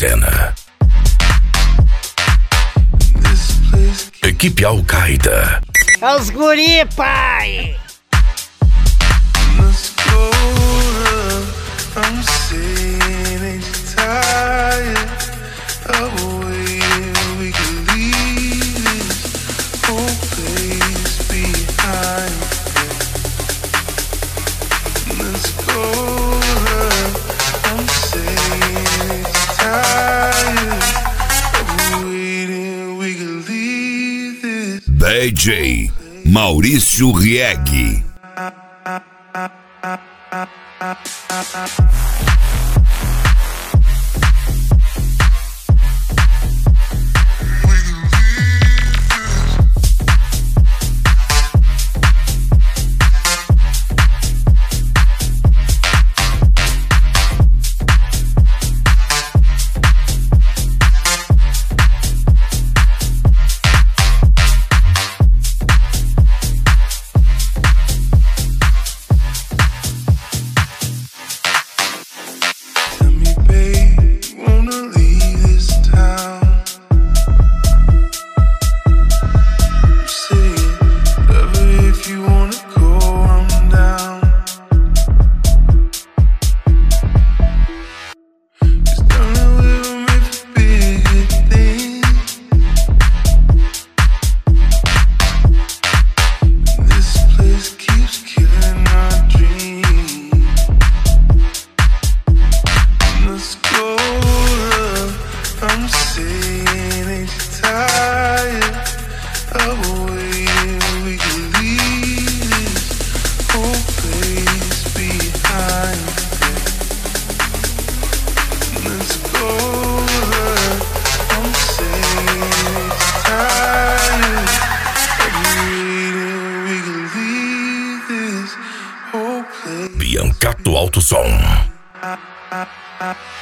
cena. Equipe Al-Qaeda. É os guri, pai! I'm saying it's tired of waiting. We can leave this whole place behind. Let's go. I'm saying it's tired of waiting. We can leave this. DJ Maurício Rieg. Biancato Alto Som.